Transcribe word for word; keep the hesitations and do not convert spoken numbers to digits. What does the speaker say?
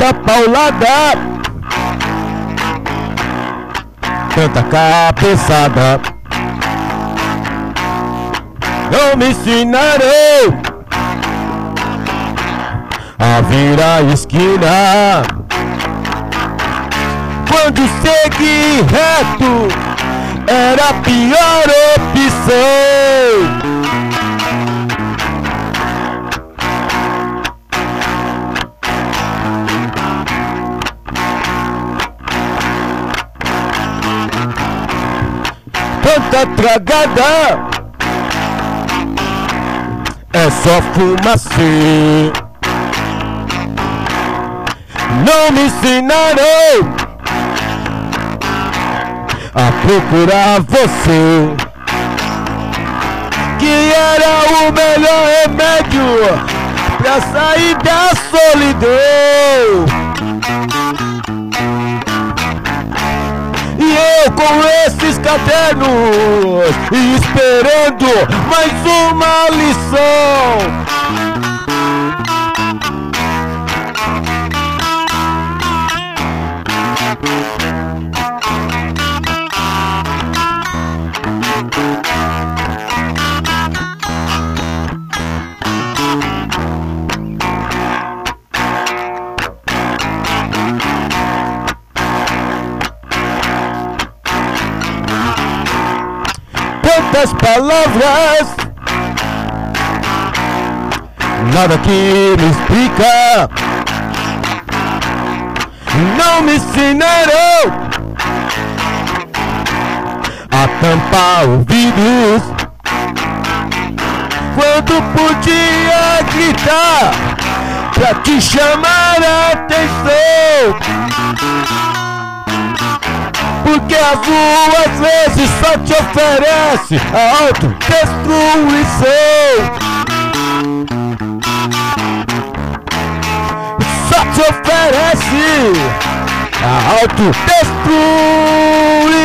tanta paulada, tanta cabeçada. Não me ensinarei a virar esquina. Quando segui reto era a pior opção. Tanta tragada é só fumacê. Não me ensinarão a procurar você, que era o melhor remédio pra sair da solidão. E eu com esses cadernos e esperando mais uma lição. Tantas palavras, nada que me explica. Não me ensinarão a tampar ouvidos quando podia gritar pra te chamar a atenção. Porque as ruas às vezes só te oferece a autodestruição. Só te oferece a autodestruição.